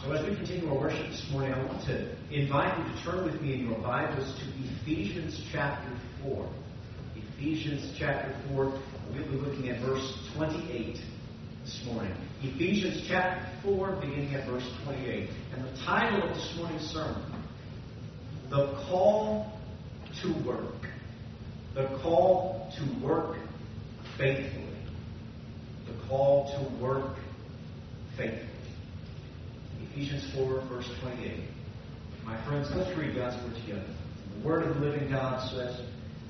So as we continue our worship this morning, I want to invite you to turn with me in your Bibles to Ephesians chapter 4. Ephesians chapter 4, we'll be looking at verse 28 this morning. Ephesians chapter 4, beginning at verse 28. And the title of this morning's sermon, The Call to Work. The call to work faithfully. The call to work faithfully. Ephesians 4, verse 28. My friends, let's read God's Word together. The Word of the living God says,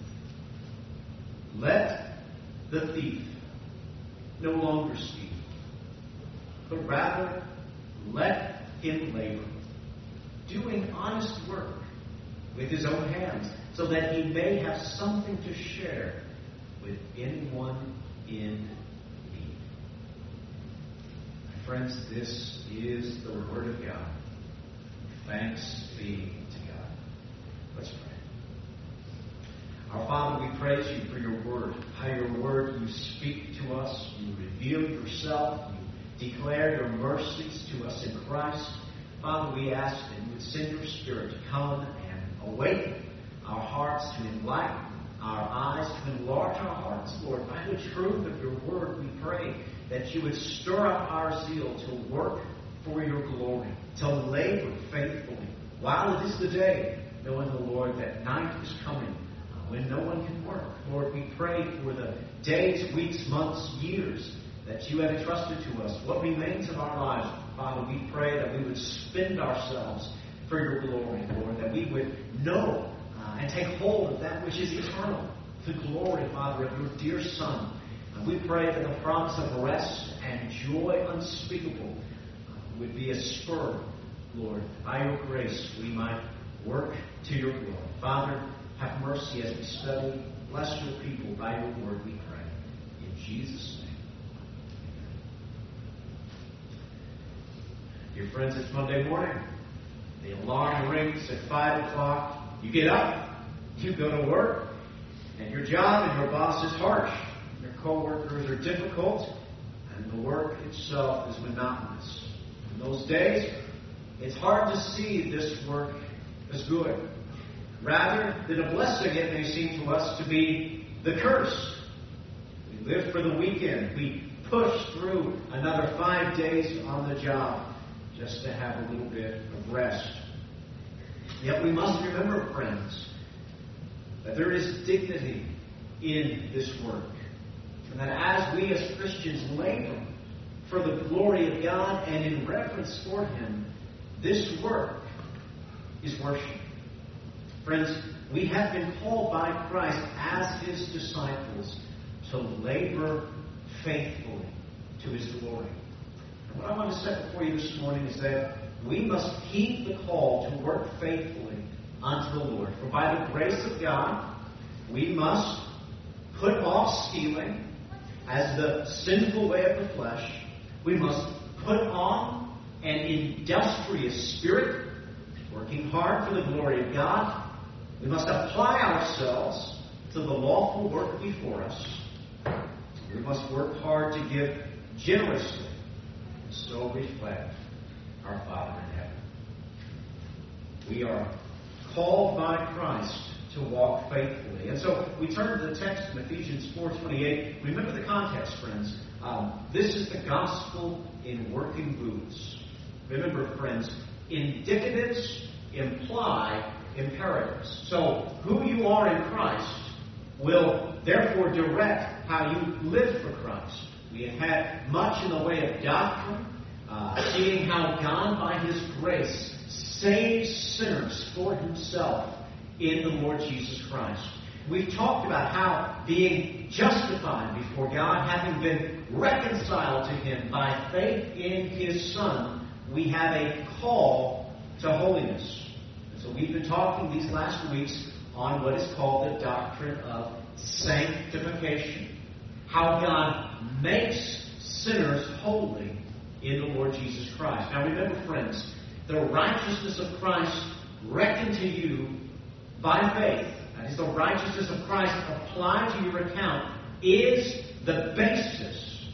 "Let the thief no longer steal, but rather let him labor, doing honest work with his own hands, so that he may have something to share with anyone in need." My friends, this is the Word of God. Thanks be to God. Let's pray. Our Father, we praise you for your Word. By your Word you speak to us, you reveal yourself, you declare your mercies to us in Christ. Father, we ask that you would send your Spirit to come and awaken our hearts, to enlighten our eyes, to enlarge our hearts, Lord. By the truth of your Word, we pray that you would stir up our zeal to work for your glory, to labor faithfully while it is the day, knowing, the Lord, that night is coming when no one can work. Lord, we pray for the days, weeks, months, years that you have entrusted to us, what remains of our lives. Father, we pray that we would spend ourselves for your glory, Lord, that we would know and take hold of that which is eternal, the glory, Father, of your dear Son. And we pray that the promise of rest and joy unspeakable would be a spur, Lord. By your grace, we might work to your glory. Father, have mercy as we study. Bless your people by your word, we pray. In Jesus' name. Dear friends, it's Monday morning. The alarm rings at 5 o'clock. You get up, you go to work, and your job and your boss is harsh. Your co-workers are difficult, and the work itself is monotonous. In those days, it's hard to see this work as good. Rather than a blessing, it may seem to us to be the curse. We live for the weekend. We push through another 5 days on the job just to have a little bit of rest. Yet we must remember, friends, that there is dignity in this work. And that as we as Christians labor for the glory of God and in reverence for Him, this work is worship. Friends, we have been called by Christ as His disciples to labor faithfully to His glory. And what I want to set before you this morning is that we must heed the call to work faithfully unto the Lord. For by the grace of God, we must put off stealing as the sinful way of the flesh. We must put on an industrious spirit, working hard for the glory of God. We must apply ourselves to the lawful work before us. We must work hard to give generously, and so reflect our Father in heaven. We are called by Christ to walk faithfully. And so we turn to the text in Ephesians 4:28. Remember the context, friends. This is the gospel in working boots. Remember, friends, indicatives imply imperatives. So who you are in Christ will therefore direct how you live for Christ. We have had much in the way of doctrine, seeing how God, by His grace, saves sinners for Himself in the Lord Jesus Christ. We've talked about how being justified before God, having been reconciled to Him by faith in His Son, we have a call to holiness. And so we've been talking these last weeks on what is called the doctrine of sanctification. How God makes sinners holy in the Lord Jesus Christ. Now remember, friends, the righteousness of Christ reckoned to you by faith, that is, the righteousness of Christ applied to your account, is the basis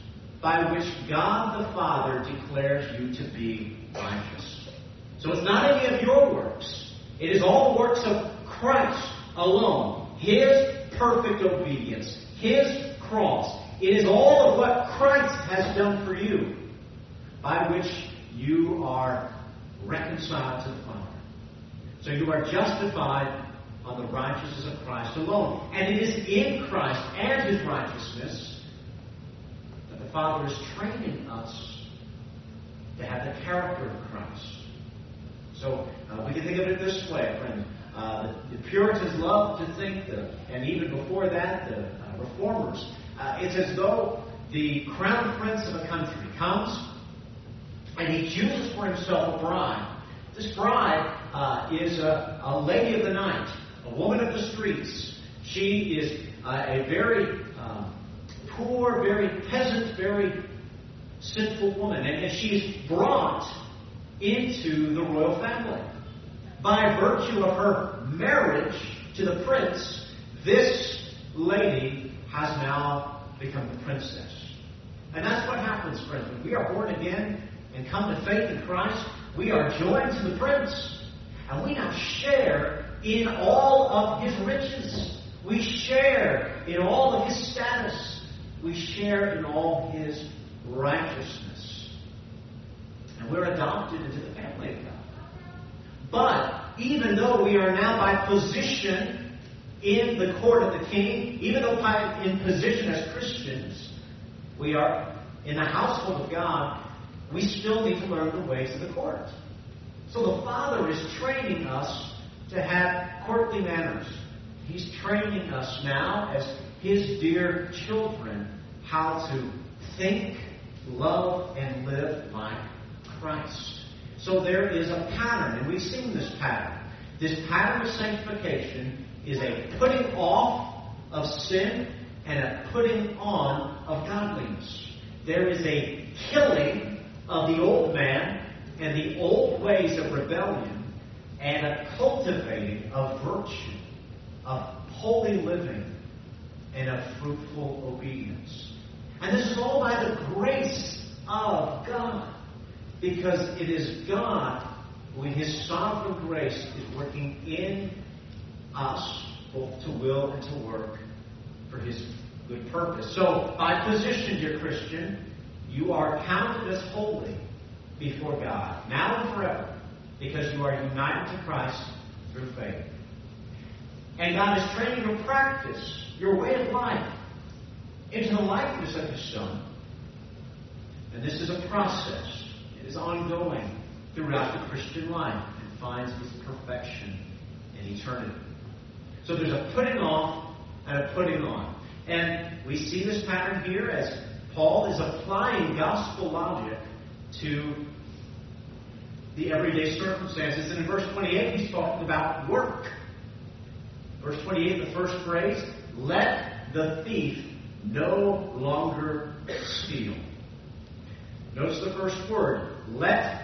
by which God the Father declares you to be righteous. So it's not any of your works. It is all the works of Christ alone. His perfect obedience. His cross. It is all of what Christ has done for you, by which you are reconciled to the Father. So you are justified on the righteousness of Christ alone. And it is in Christ and His righteousness that the Father is training us to have the character of Christ. So we can think of it this way, friend. The Puritans loved to think, and even before that, the Reformers, it's as though the crown prince of a country comes and he chooses for himself a bride. This bride is a lady of the night, a woman of the streets. She is a very poor, very peasant, very sinful woman. And she is brought into the royal family. By virtue of her marriage to the prince, this lady has now become the princess. And that's what happens, friends. When we are born again and come to faith in Christ, we are joined to the prince. And we now share in all of his riches. We share in all of his status. We share in all his righteousness. And we're adopted into the family of God. But even though we are now by position in the court of the king, even though in position as Christians, we are in the household of God, we still need to learn the ways of the court. So the Father is training us to have courtly manners. He's training us now as His dear children how to think, love, and live like Christ. So there is a pattern, and we've seen this pattern. This pattern of sanctification is a putting off of sin and a putting on of godliness. There is a killing of the old man and the old ways of rebellion and a cultivating of virtue, of holy living, and of fruitful obedience. And this is all by the grace of God. Because it is God who in His sovereign grace is working in us both to will and to work for His good purpose. So, by position, dear Christian, you are counted as holy before God, now and forever, because you are united to Christ through faith. And God is training your practice, your way of life, into the likeness of His Son. And this is a process. It is ongoing throughout the Christian life and finds its perfection in eternity. So there's a putting off and a putting on. And we see this pattern here as Paul is applying gospel logic to the everyday circumstances. And in verse 28, he's talking about work. Verse 28, the first phrase, let the thief no longer steal. Notice the first word, let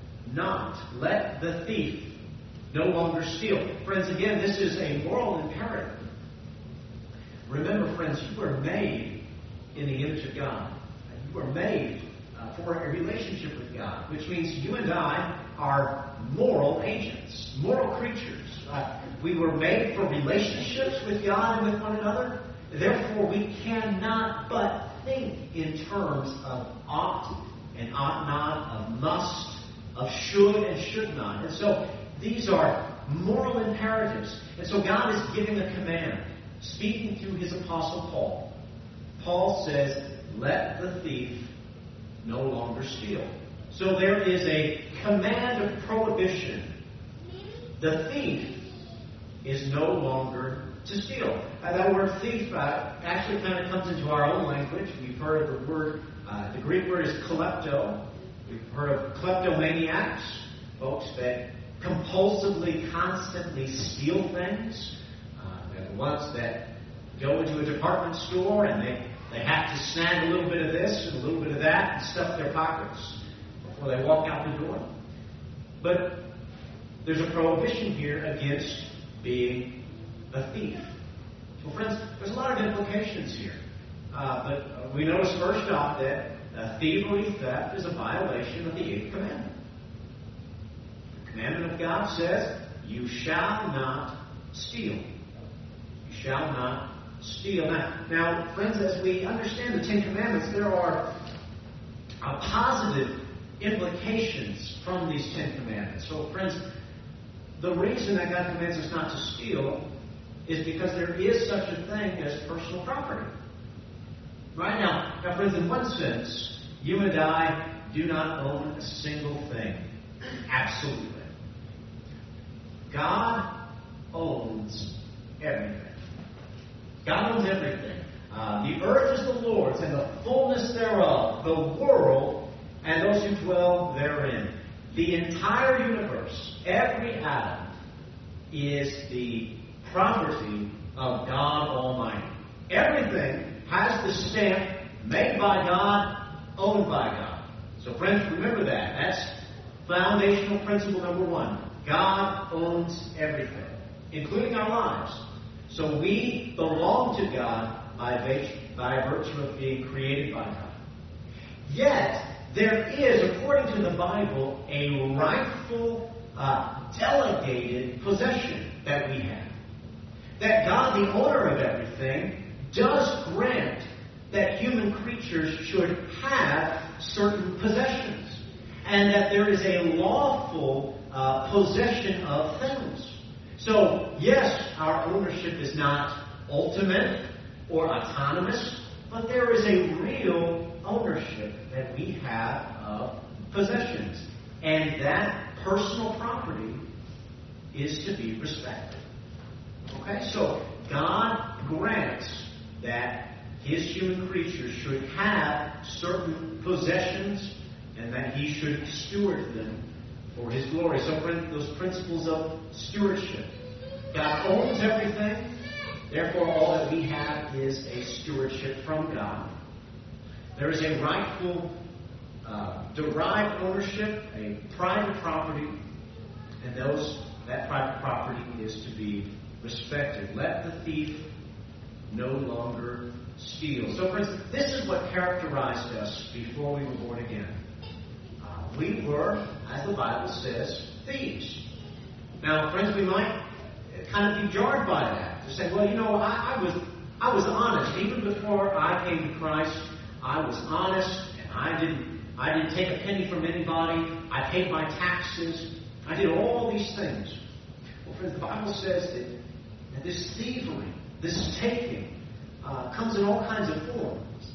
the thief no longer steal. Friends, again, this is a moral imperative. Remember, friends, you were made in the image of God. You were made for a relationship with God, which means you and I are moral agents, moral creatures. We were made for relationships with God and with one another. Therefore, we cannot but think in terms of ought and ought not, of must, of should and should not. And so these are moral imperatives. And so God is giving a command, speaking through His apostle Paul. Paul says, let the thief no longer steal. So there is a command of prohibition. The thief is no longer to steal. That word thief actually kind of comes into our own language. We've heard of the word, the Greek word is klepto. We've heard of kleptomaniacs, folks that compulsively, constantly steal things. They're the ones that go into a department store and they have to snag a little bit of this and a little bit of that and stuff their pockets before they walk out the door. But there's a prohibition here against being a thief. Well, friends, there's a lot of implications here. But we notice first off that thievery, theft is a violation of the 8th commandment. The commandment of God says, you shall not steal. You shall not steal. Now, friends, as we understand the 10 Commandments, there are positive implications from these 10 Commandments. So, friends, the reason that God commands us not to steal is because there is such a thing as personal property. Right now, friends, in one sense, you and I do not own a single thing. Absolutely. God owns everything. God owns everything. The earth is the Lord's and the fullness thereof, the world and those who dwell therein. The entire universe, every atom, is the property of God Almighty. Everything has the stamp made by God, owned by God. So friends, remember that. That's foundational principle number 1. God owns everything, including our lives. So we belong to God by virtue of being created by God. Yet, there is, according to the Bible, a rightful, delegated possession that we have. That God, the owner of everything, does grant that human creatures should have certain possessions. And that there is a lawful possession of things. So, yes, our ownership is not ultimate or autonomous, but there is a real ownership that we have of possessions. And that personal property is to be respected. Okay, so God grants that His human creatures should have certain possessions and that He should steward them for His glory. So, those principles of stewardship. God owns everything. Therefore, all that we have is a stewardship from God. There is a rightful, derived ownership, a private property, and that private property is to be respected. Let the thief no longer steal. So, friends, this is what characterized us before we were born again. We were, as the Bible says, thieves. Now, friends, we might kind of be jarred by that. To say, well, I was honest. Even before I came to Christ, I was honest, and I didn't take a penny from anybody. I paid my taxes. I did all these things. Well, friends, the Bible says that this thievery, this taking, comes in all kinds of forms.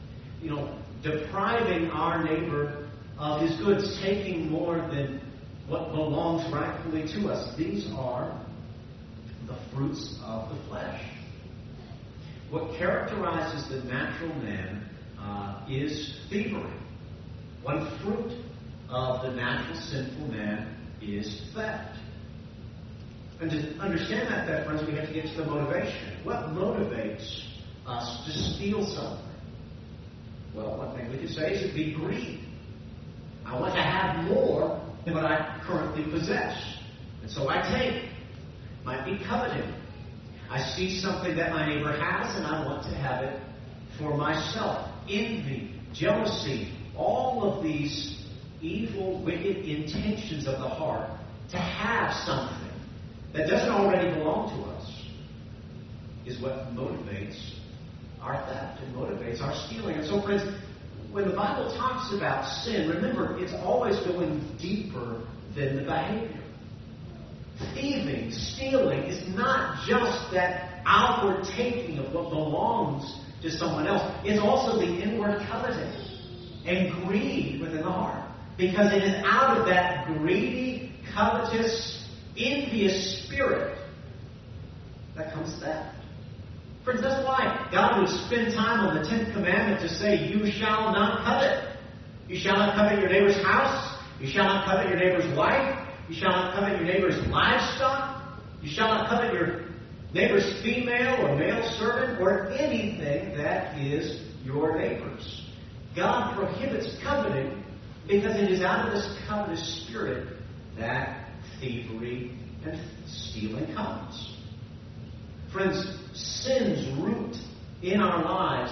Depriving our neighbor of his goods, taking more than what belongs rightfully to us. These are the fruits of the flesh. What characterizes the natural man is thievery. One fruit of the natural sinful man is theft. And to understand that, friends, we have to get to the motivation. What motivates us to steal something? Well, one thing we could say is it'd be greed. I want to have more than what I currently possess. And so I take. Might be coveting. I see something that my neighbor has and I want to have it for myself. Envy, jealousy, all of these evil, wicked intentions of the heart to have something that doesn't already belong to us is what motivates our theft and motivates our stealing. And so, friends, when the Bible talks about sin, remember, it's always going deeper than the behavior. Thieving, stealing is not just that outward taking of what belongs to someone else. It's also the inward coveting and greed within the heart. Because it is out of that greedy, covetous, envious spirit that comes theft. Friends, that's why God would spend time on the 10th commandment to say, you shall not covet. You shall not covet your neighbor's house. You shall not covet your neighbor's wife. You shall not covet your neighbor's livestock. You shall not covet your neighbor's female or male servant or anything that is your neighbor's. God prohibits coveting because it is out of this covetous spirit that thievery and stealing comes. Friends, sin's root in our lives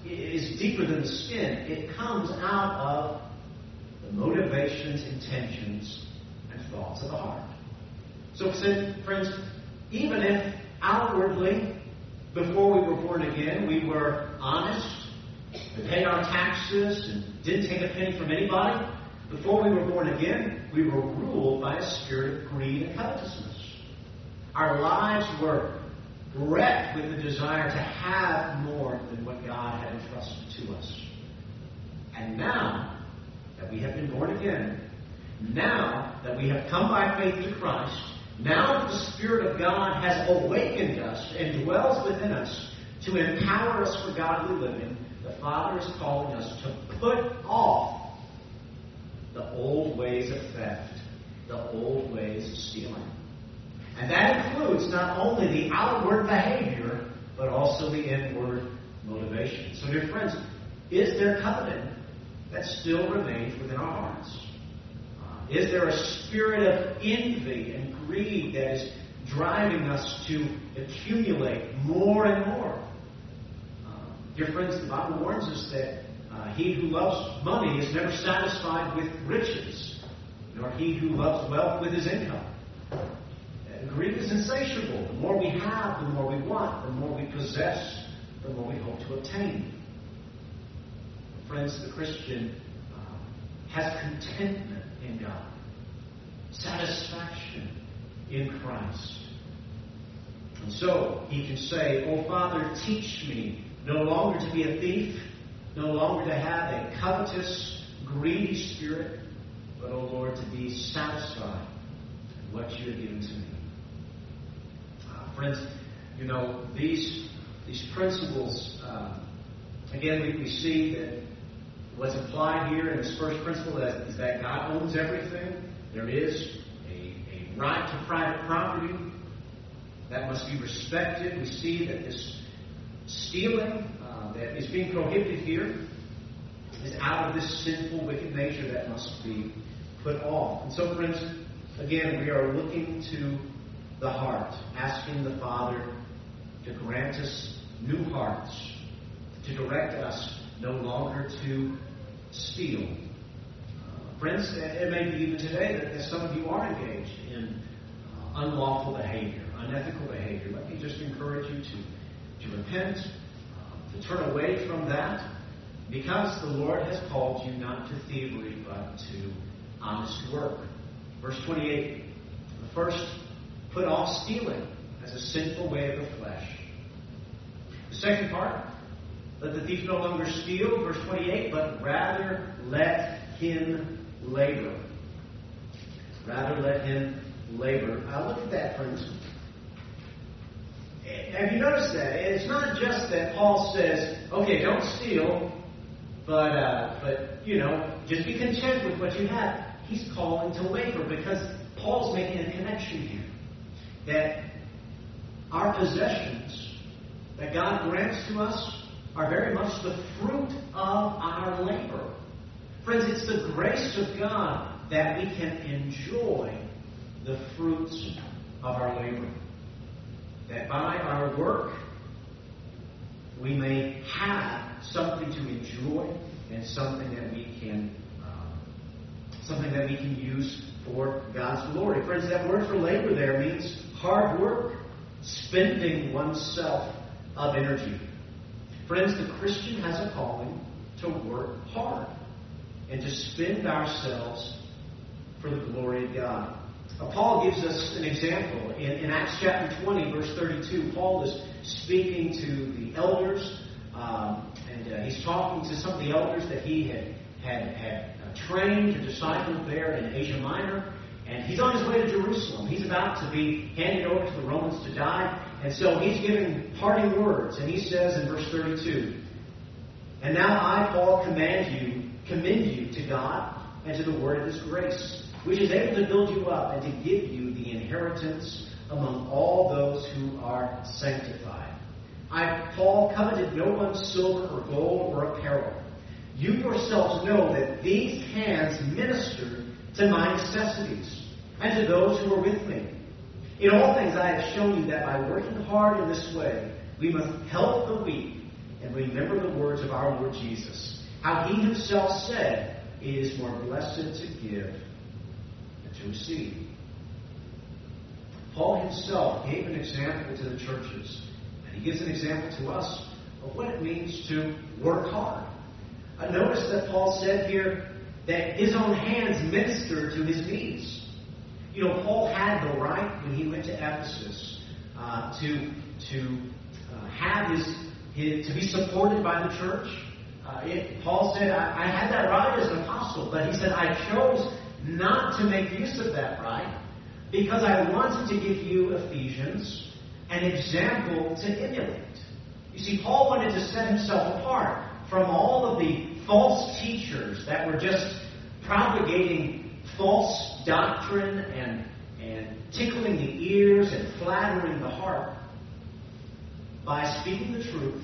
is deeper than the skin. It comes out of the motivations, intentions, and thoughts of the heart. So, friends, even if outwardly, before we were born again, we were honest, we paid our taxes, and didn't take a penny from anybody, before we were born again, we were ruled by a spirit of greed and covetousness. Our lives were wrecked with the desire to have more than what God had entrusted to us. And now that we have been born again, now that we have come by faith to Christ, now that the Spirit of God has awakened us and dwells within us to empower us for godly living, the Father is calling us to put off the old ways of theft, the old ways of stealing. And that includes not only the outward behavior, but also the inward motivation. So, dear friends, is there coveting that still remains within our hearts? Is there a spirit of envy and greed that is driving us to accumulate more and more? Dear friends, the Bible warns us that he who loves money is never satisfied with riches, nor he who loves wealth with his income. Greed is insatiable. The more we have, the more we want. The more we possess, the more we hope to obtain. Friends, the Christian has contentment in God, satisfaction in Christ. And so he can say, "Oh, Father, teach me no longer to be a thief, no longer to have a covetous, greedy spirit, but, oh Lord, to be satisfied in what you have given to me." Friends, you know, these principles, again, we see that what's implied here in this first principle is that God owns everything. There is a right to private property that must be respected. We see that this stealing that is being prohibited here is out of this sinful, wicked nature that must be put off. And so, friends, again, we are looking to the heart, asking the Father to grant us new hearts, to direct us no longer to steal. Friends, it may be even today that some of you are engaged in unlawful behavior, unethical behavior. Let me just encourage you to repent, to turn away from that, because the Lord has called you not to thievery, but to honest work. Verse 28, the first, put off stealing as a sinful way of the flesh. The second part, let the thief no longer steal, verse 28, but rather let him labor. Rather let him labor. Look at that, friends. Have you noticed that? It's not just that Paul says, okay, don't steal, but you know, just be content with what you have. He's calling to labor, because Paul's making a connection here. That our possessions that God grants to us are very much the fruit of our labor. Friends, it's the grace of God that we can enjoy the fruits of our labor. That by our work, we may have something to enjoy and something that we can use for God's glory. Friends, that word for labor there means hard work, spending oneself of energy. Friends, the Christian has a calling to work hard and to spend ourselves for the glory of God. Paul gives us an example. In Acts chapter 20, verse 32, Paul is speaking to the elders, and he's talking to some of the elders that he had trained and discipled there in Asia Minor. And he's on his way to Jerusalem. He's about to be handed over to the Romans to die. And so he's giving parting words. And he says in verse 32, "And now I, Paul, commend you to God and to the word of his grace, which is able to build you up and to give you the inheritance among all those who are sanctified. I, Paul, coveted no one's silver or gold or apparel. You yourselves know that these hands ministered to my necessities and to those who were with me. In all things I have shown you that by working hard in this way, we must help the weak and remember the words of our Lord Jesus, how he himself said, it is more blessed to give than to receive. Paul himself gave an example to the churches, and he gives an example to us of what it means to work hard. Notice that Paul said here that his own hands ministered to his needs. You know, Paul had the right when he went to Ephesus to have to be supported by the church. Paul said, I had that right as an apostle, but he said, I chose not to make use of that right because I wanted to give you, Ephesians, an example to emulate. You see, Paul wanted to set himself apart from all of the false teachers that were just propagating false doctrine and tickling the ears and flattering the heart by speaking the truth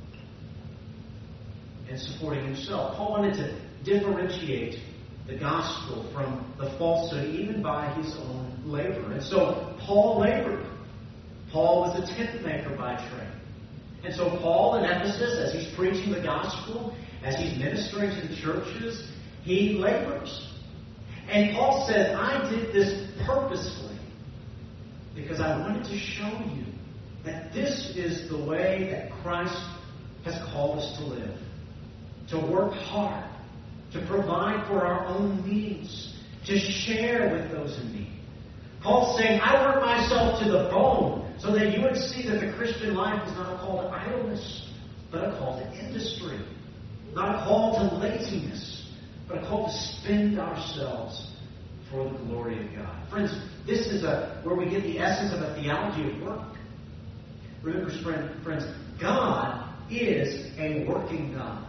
and supporting himself. Paul wanted to differentiate the gospel from the falsehood even by his own labor. And so Paul labored. Paul was a tent maker by trade. And so Paul in Ephesus, as he's preaching the gospel, as he's ministering to the churches, he labors. And Paul said, I did this purposefully because I wanted to show you that this is the way that Christ has called us to live. To work hard, to provide for our own needs, to share with those in need. Paul's saying, I work myself to the bone so that you would see that the Christian life is not a call to idleness, but a call to industry. Not a call to laziness, but a call to spend ourselves for the glory of God. Friends, this is where we get the essence of a theology of work. Remember, friends, God is a working God.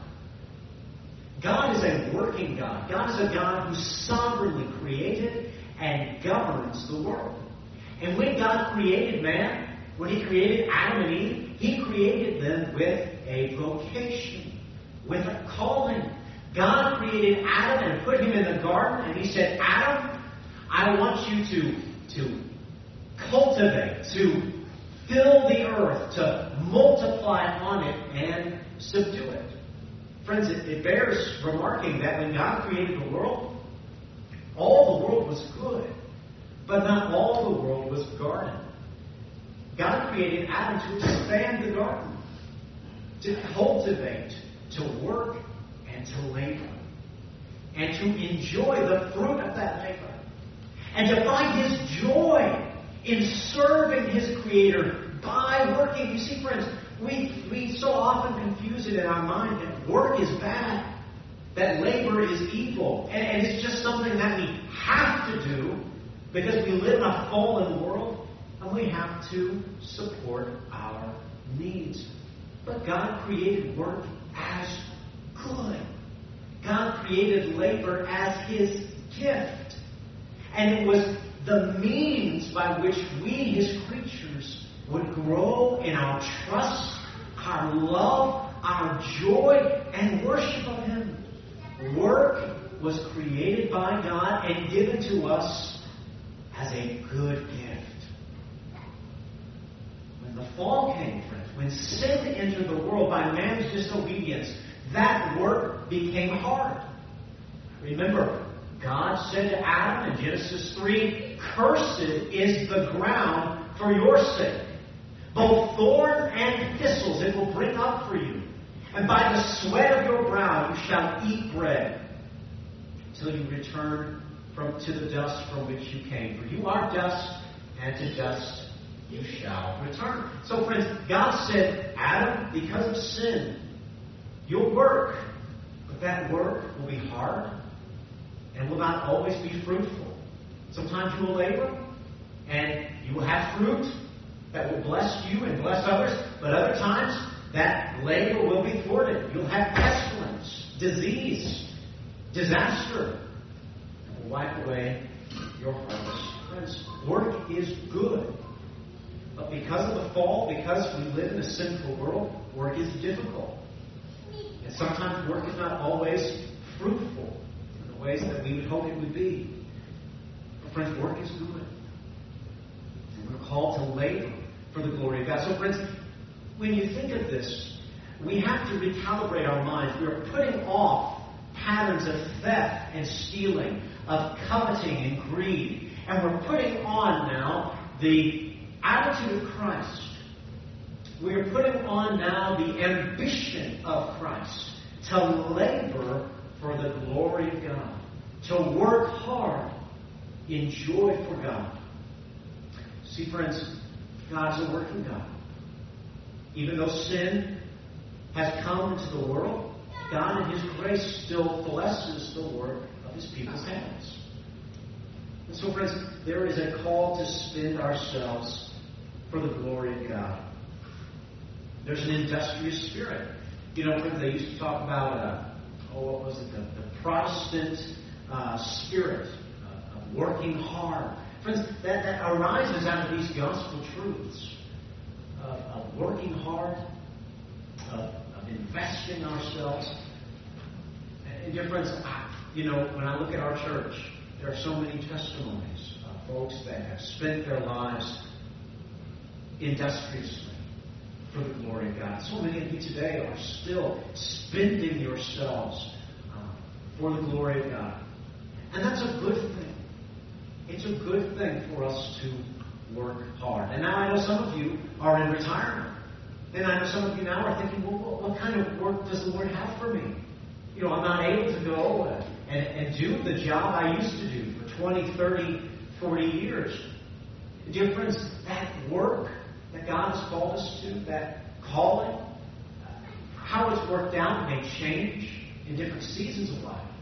God is a working God. God is a God who sovereignly created and governs the world. And when God created man, when he created Adam and Eve, he created them with a vocation, with a calling. God created Adam and put him in the garden, and he said, Adam, I want you to cultivate, to fill the earth, to multiply on it and subdue it. Friends, it bears remarking that when God created the world, all the world was good, but not all the world was garden. God created Adam to expand the garden, to cultivate, to work, and to labor, and to enjoy the fruit of that labor, and to find his joy in serving his Creator by working. You see, friends, we so often confuse it in our mind that work is bad, that labor is evil, and it's just something that we have to do because we live in a fallen world and we have to support our needs. But God created work as good. God created labor as his gift. And it was the means by which we, his creatures, would grow in our trust, our love, our joy, and worship of him. Work was created by God and given to us as a good gift. When the fall came, friends, when sin entered the world by man's disobedience, that work became hard. Remember, God said to Adam in Genesis 3, cursed is the ground for your sake. Both thorn and thistles it will bring up for you. And by the sweat of your brow you shall eat bread till you return to the dust from which you came. For you are dust, and to dust you shall return. So friends, God said, Adam, because of sin, you'll work. But that work will be hard and will not always be fruitful. Sometimes you will labor and you will have fruit that will bless you and bless others. But other times, that labor will be thwarted. You'll have pestilence, disease, disaster that will wipe away your harvest. Friends, work is good. But because of the fall, because we live in a sinful world, work is difficult. And sometimes work is not always fruitful in the ways that we would hope it would be. But friends, work is good. And we're called to labor for the glory of God. So friends, when you think of this, we have to recalibrate our minds. We are putting off patterns of theft and stealing, of coveting and greed. And we're putting on now the attitude of Christ. We are putting on now the ambition of Christ to labor for the glory of God, to work hard in joy for God. See, friends, God's a working God. Even though sin has come into the world, God in His grace still blesses the work of His people's hands. And so, friends, there is a call to spend ourselves for the glory of God. There's an industrious spirit. You know, friends, they used to talk about, what was it, the Protestant spirit of working hard. Friends, that arises out of these gospel truths of working hard, of investing ourselves. And dear friends, you know, when I look at our church, there are so many testimonies of folks that have spent their lives industriously for the glory of God. So many of you today are still spending yourselves for the glory of God. And that's a good thing. It's a good thing for us to work hard. And now I know some of you are in retirement. And I know some of you now are thinking, well, what kind of work does the Lord have for me? You know, I'm not able to go and do the job I used to do for 20, 30, 40 years. Dear friends, that work that God has called us to, that calling, how it's worked out may change in different seasons of life.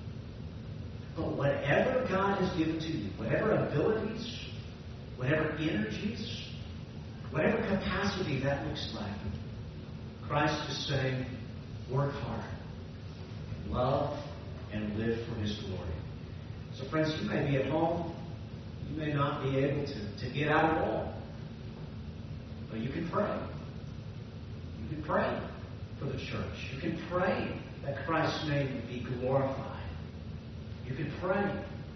But whatever God has given to you, whatever abilities, whatever energies, whatever capacity that looks like, Christ is saying, work hard, love, and live for His glory. So friends, you may be at home, you may not be able to get out at all, but you can pray. You can pray for the church. You can pray that Christ's name be glorified. You can pray.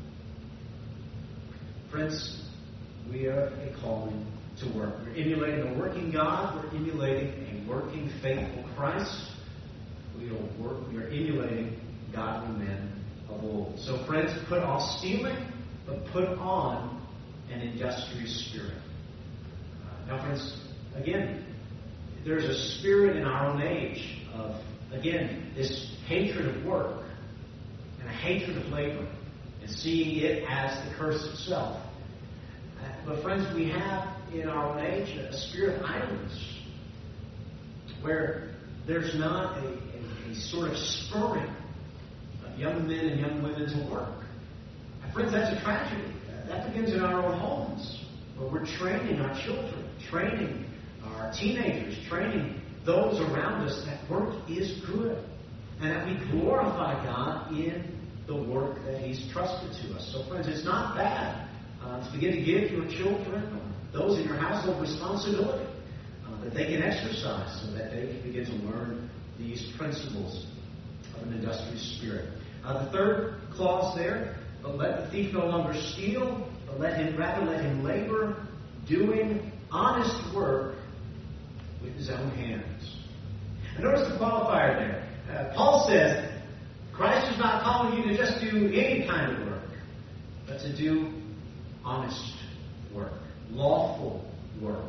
Friends, we are a calling to work. We're emulating a working God. We're emulating a working, faithful Christ. We are emulating godly men of old. So, friends, put off stealing, but put on an industrious spirit. Now, friends, again, there's a spirit in our own age of, again, this hatred of work and a hatred of labor and seeing it as the curse itself. But friends, we have in our own age a spirit of idleness where there's not a sort of spurring of young men and young women to work. And friends, that's a tragedy. That begins in our own homes, where we're training our children, training our teenagers, training those around us that work is good and that we glorify God in the work that He's trusted to us. So, friends, it's not bad to begin to give your children or those in your household responsibility that they can exercise so that they can begin to learn these principles of an industrious spirit. The third clause there, but let the thief no longer steal, but let him labor, doing honest work with his own hands. And notice the qualifier there. Paul says, Christ is not calling you to just do any kind of work, but to do honest work, lawful work,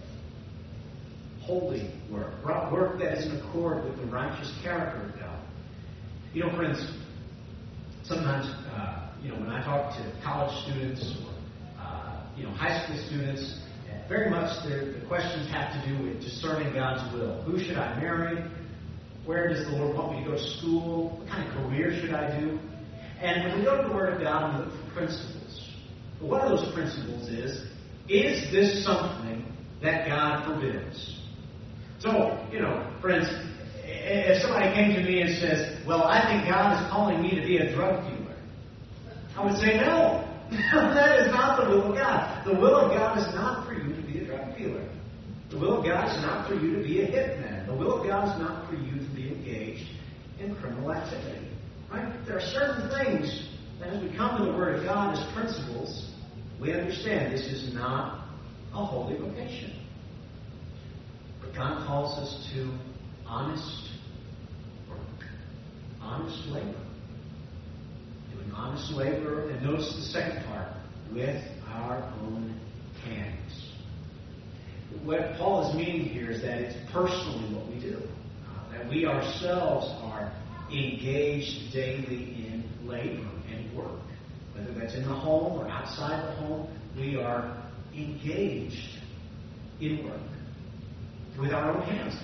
holy work, work that is in accord with the righteous character of God. You know, friends, sometimes, when I talk to college students or, high school students, very much the questions have to do with discerning God's will. Who should I marry? Where does the Lord want me to go to school? What kind of career should I do? And when we go to the Word of God, we look for principles. But one of those principles is this something that God forbids? So, friends, if somebody came to me and says, well, I think God is calling me to be a drug dealer, I would say, no. That is not the will of God. The will of God is not for you to be a drug dealer. The will of God is not for you to be a hitman. The will of God is not for you to be engaged in criminal activity. Right? There are certain things that as we come to the Word of God as principles, we understand this is not a holy vocation. But God calls us to honest work. Honest labor. Doing honest labor. And notice the second part. With our own hands. What Paul is meaning here is that it's personally what we do. That we ourselves are engaged daily in labor and work. Whether that's in the home or outside the home, we are engaged in work with our own hands.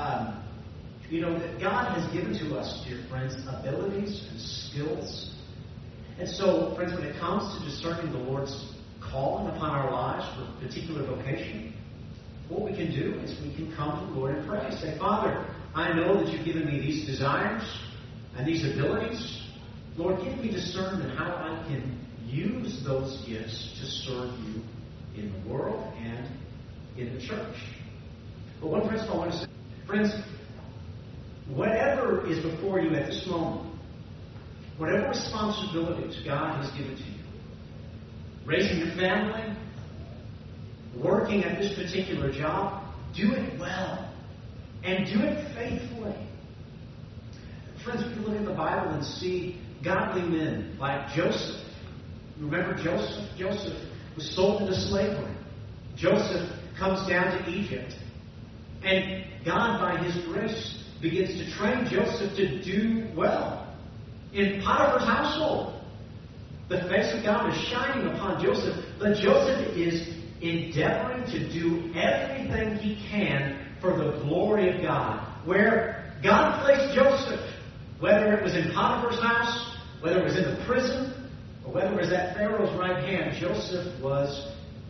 God has given to us, dear friends, abilities and skills. And so, friends, when it comes to discerning the Lord's calling upon our lives for a particular vocation, what we can do is we can come to the Lord and pray. Say, Father, I know that you've given me these desires and these abilities. Lord, give me discernment how I can use those gifts to serve you in the world and in the church. But one principle I want to say, friends, whatever is before you at this moment, whatever responsibilities God has given to you, raising your family, working at this particular job, do it well and do it faithfully. Friends, we can look at the Bible and see godly men like Joseph. Remember Joseph? Joseph was sold into slavery. Joseph comes down to Egypt. And God, by His grace, begins to train Joseph to do well in Potiphar's household. The face of God is shining upon Joseph, but Joseph is endeavoring to do everything he can for the glory of God. Where God placed Joseph, whether it was in Potiphar's house, whether it was in the prison, or whether it was at Pharaoh's right hand, Joseph was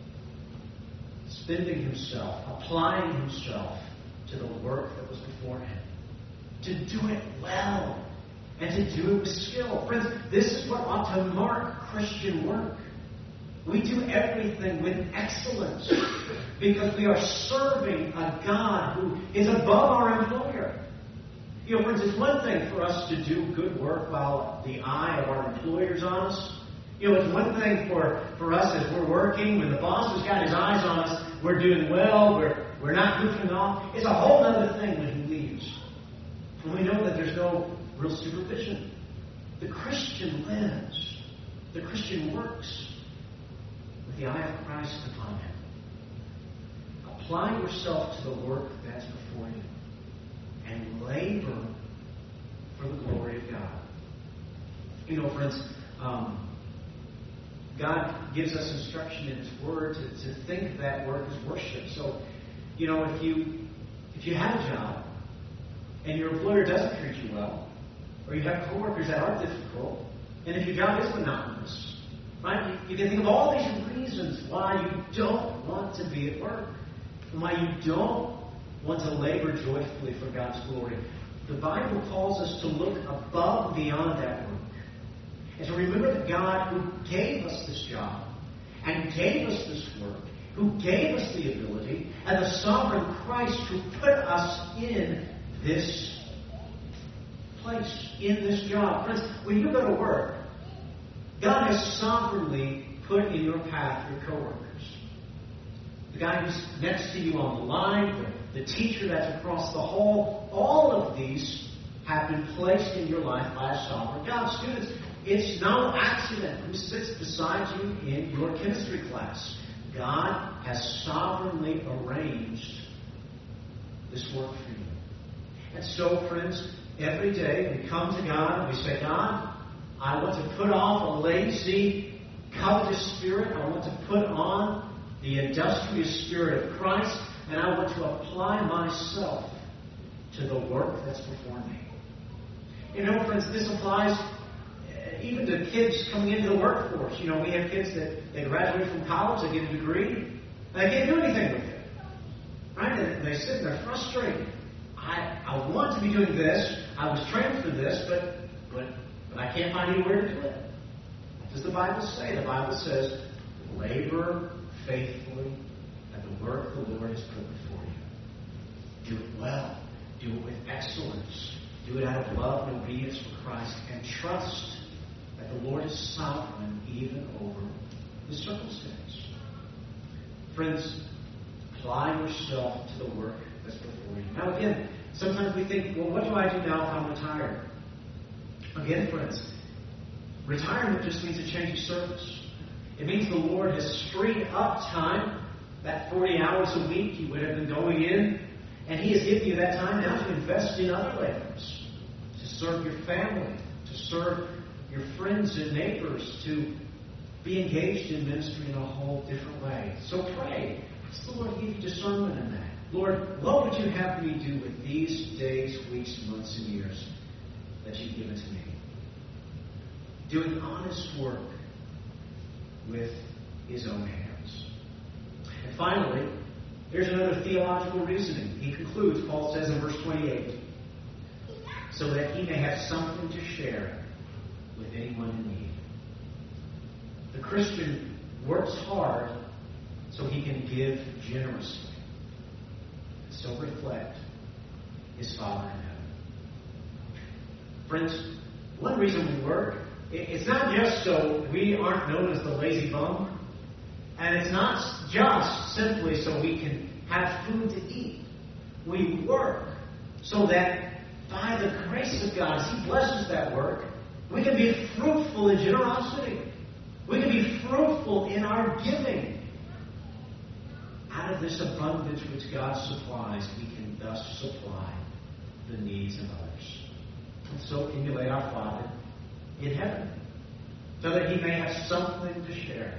spending himself, applying himself to the work that was before him. To do it well and to do it with skill. Friends, this is what ought to mark Christian work. We do everything with excellence because we are serving a God who is above our employer. Friends, it's one thing for us to do good work while the eye of our employer is on us. It's one thing for us as we're working, when the boss has got his eyes on us, we're doing well, we're not goofing off. It's a whole other thing when he leaves. And we know that there's no real supervision. The Christian lives. The Christian works with the eye of Christ upon him. Apply yourself to the work that's before you and labor for the glory of God. Friends, God gives us instruction in His Word to think that work as worship. So, if you have a job and your employer doesn't treat you well, or you have coworkers that are difficult, and if your job is monotonous, right? You can think of all these reasons why you don't want to be at work, and why you don't want to labor joyfully for God's glory. The Bible calls us to look above and beyond that work, and to remember the God who gave us this job, and who gave us this work, who gave us the ability, and the sovereign Christ who put us in this place, in this job. Friends, when you go to work, God has sovereignly put in your path your coworkers. The guy who's next to you on the line, the teacher that's across the hall, all of these have been placed in your life by a sovereign God. Students, it's no accident who sits beside you in your chemistry class. God has sovereignly arranged this work for you. And so, friends, every day we come to God and we say, God, I want to put off a lazy, covetous spirit. I want to put on the industrious spirit of Christ, and I want to apply myself to the work that's before me. Friends, this applies even to kids coming into the workforce. We have kids that they graduate from college, they get a degree, and they can't do anything with it. Right? And they sit and they're frustrated. I want to be doing this. I was trained for this, but I can't find anywhere to do it. What does the Bible say? The Bible says, labor faithfully at the work the Lord has put before you. Do it well. Do it with excellence. Do it out of love and obedience for Christ, and trust that the Lord is sovereign even over the circumstance. Friends, apply yourself to the work that's before you. Now again, Sometimes we think, well, what do I do now if I'm retired? Again, friends, retirement just means a change of service. It means the Lord has freed up time, that 40 hours a week you would have been going in, and He has given you that time now to invest in other labors, to serve your family, to serve your friends and neighbors, to be engaged in ministry in a whole different way. So pray. Ask the Lord to give you discernment in that. Lord, what would you have me do with these days, weeks, months, and years that you've given to me? Doing honest work with His own hands. And finally, there's another theological reasoning. He concludes, Paul says in verse 28, so that he may have something to share with anyone in need. The Christian works hard so he can give generously. So reflect his Father in heaven. Friends, one reason we work, it's not just so we aren't known as the lazy bum, and it's not just simply so we can have food to eat. We work so that by the grace of God, as He blesses that work, we can be fruitful in generosity. We can be fruitful in our giving. Out of this abundance which God supplies, we can thus supply the needs of others. And so emulate our Father in heaven, so that He may have something to share.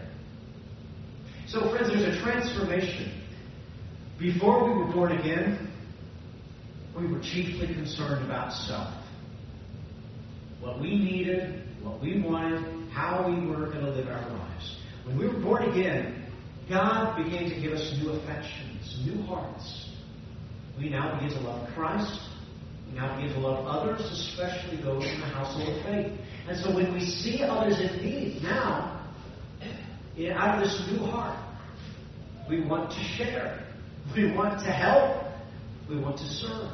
So, friends, there's a transformation. Before we were born again, we were chiefly concerned about self. What we needed, what we wanted, how we were going to live our lives. When we were born again, God began to give us new affections, new hearts. We now begin to love Christ. We now begin to love others, especially those in the household of faith. And so when we see others in need, now, out of this new heart, we want to share. We want to help. We want to serve.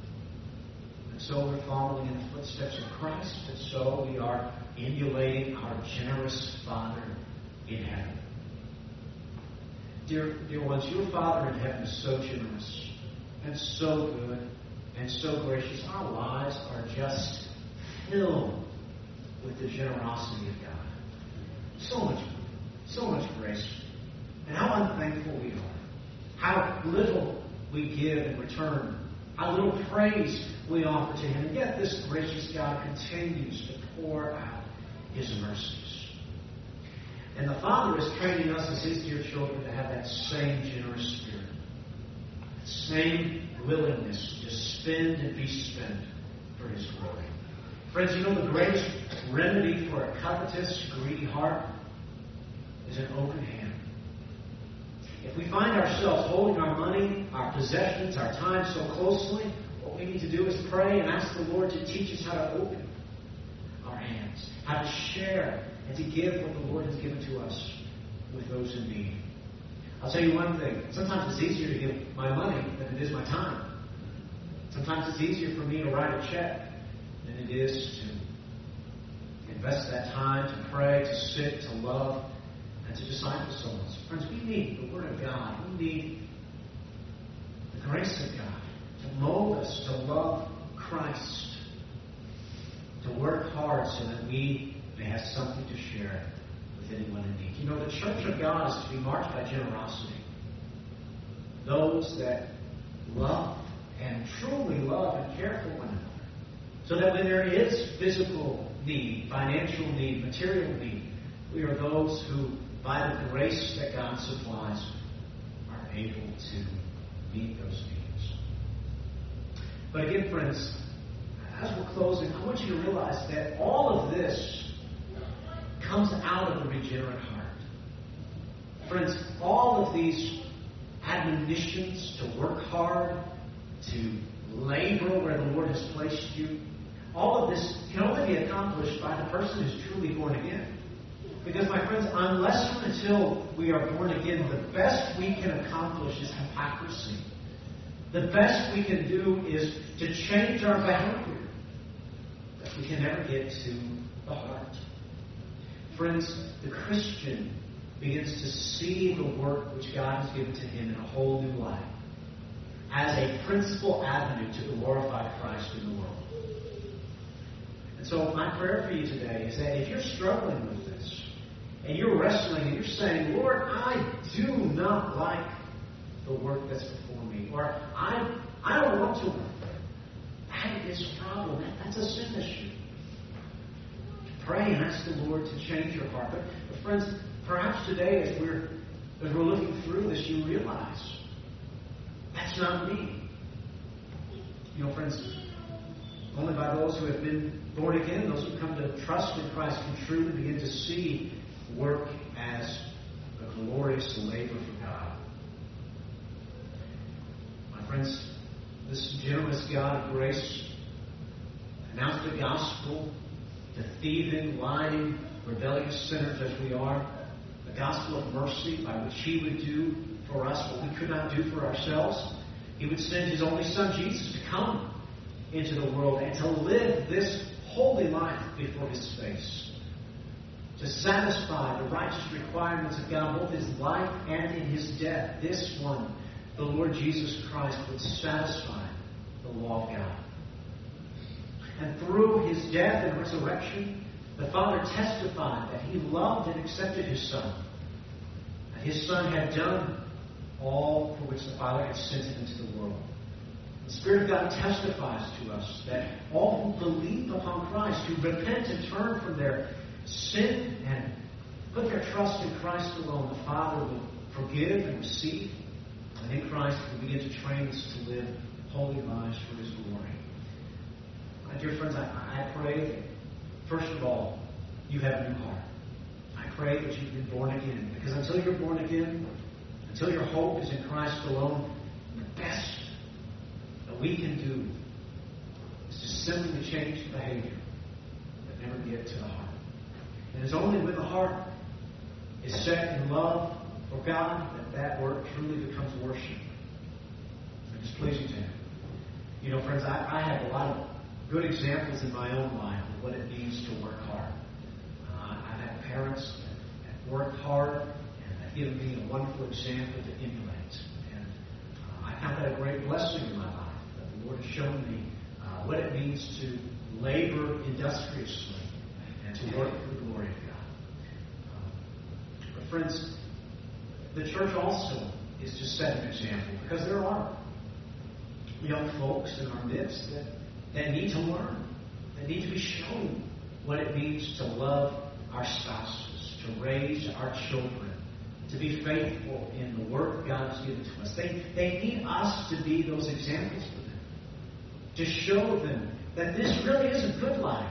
And so we're following in the footsteps of Christ. And so we are emulating our generous Father in heaven. Dear ones, your Father in heaven is so generous and so good and so gracious. Our lives are just filled with the generosity of God. So much grace. And how unthankful we are. How little we give in return. How little praise we offer to Him. And yet this gracious God continues to pour out His mercies. And the Father is training us as His dear children to have that same generous spirit. That same willingness to spend and be spent for His glory. Friends, you know the greatest remedy for a covetous, greedy heart is an open hand. If we find ourselves holding our money, our possessions, our time so closely, what we need to do is pray and ask the Lord to teach us how to open our hands, how to share and to give what the Lord has given to us with those in need. I'll tell you one thing. Sometimes it's easier to give my money than it is my time. Sometimes it's easier for me to write a check than it is to invest that time, to pray, to sit, to love, and to disciple souls. Friends, we need the Word of God. We need the grace of God to mold us to love Christ, to work hard so that we may have something to share with anyone in need. You know, the church of God is to be marked by generosity. Those that love and truly love and care for one another. So that when there is physical need, financial need, material need, we are those who, by the grace that God supplies, are able to meet those needs. But again, friends, as we're closing, I want you to realize that all of this comes out of the regenerate heart. Friends, all of these admonitions to work hard, to labor where the Lord has placed you, all of this can only be accomplished by the person who's truly born again. Because, my friends, unless and until we are born again, the best we can accomplish is hypocrisy. The best we can do is to change our behavior. But we can never get to the heart. Friends, the Christian begins to see the work which God has given to him in a whole new light. as a principal avenue to glorify Christ in the world. And so my prayer for you today is that if you're struggling with this, and you're wrestling, and you're saying, Lord, I do not like the work that's before me, or I don't want to work. That is a problem. That's a sin issue. Pray and ask the Lord to change your heart. But friends, perhaps today as we're looking through this, you realize that's not me. You know, friends, only by those who have been born again, those who come to trust in Christ, can truly begin to see work as a glorious labor for God. My friends, this generous God of grace announced the gospel to thieving, lying, rebellious sinners as we are, the gospel of mercy by which He would do for us what we could not do for ourselves. He would send His only Son, Jesus, to come into the world and to live this holy life before His face, to satisfy the righteous requirements of God, both His life and in His death. This one, the Lord Jesus Christ, would satisfy the law of God. And through His death and resurrection, the Father testified that He loved and accepted His Son. That His Son had done all for which the Father had sent Him into the world. The Spirit of God testifies to us that all who believe upon Christ, who repent and turn from their sin and put their trust in Christ alone, the Father will forgive and receive. And in Christ will begin to train us to live holy lives for His glory. My dear friends, I pray that, first of all, you have a new heart. I pray that you've been born again. Because until you're born again, until your hope is in Christ alone, the best that we can do is to simply change the behavior, but never get to the heart. And it's only when the heart is set in love for God that work truly becomes worship. And it's pleasing to Him. You know, friends, I have a lot of good examples in my own life of what it means to work hard. I've had parents that worked hard and have given me a wonderful example to emulate. And I count that a great blessing in my life, that the Lord has shown me what it means to labor industriously and to work for the glory of God. But friends, the church also is to set an example, because there are young folks in our midst that need to learn, that need to be shown what it means to love our spouses, to raise our children, to be faithful in the work God has given to us. They need us to be those examples for them, to show them that this really is a good life,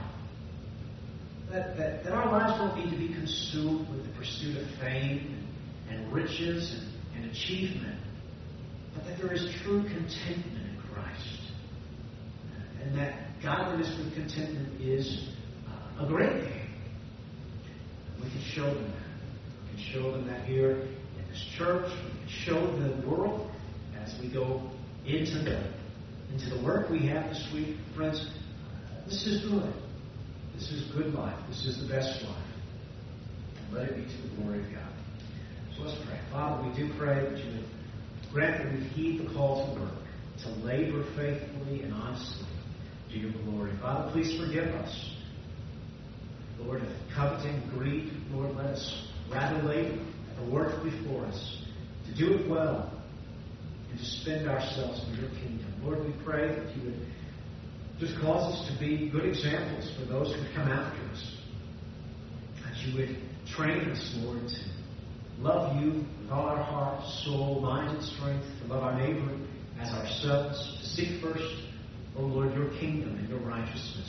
that our lives don't need to be consumed with the pursuit of fame and riches and achievement, but that there is true contentment in Christ. And that godliness with contentment is a great thing. We can show them that. We can show them that here in this church. We can show the world as we go into the work we have this week. Friends, this is good. This is good life. This is the best life. And let it be to the glory of God. So let's pray. Father, we do pray that you would grant that we heed the call to work, to labor faithfully and honestly to your glory. Father, please forgive us, Lord, of coveting, greed. Lord, let us rather labor at the work before us, to do it well, and to spend ourselves in your kingdom. Lord, we pray that you would just cause us to be good examples for those who come after us. That you would train us, Lord, to love you with all our heart, soul, mind, and strength, to love our neighbor as ourselves, to seek first, O Lord, your kingdom and your righteousness.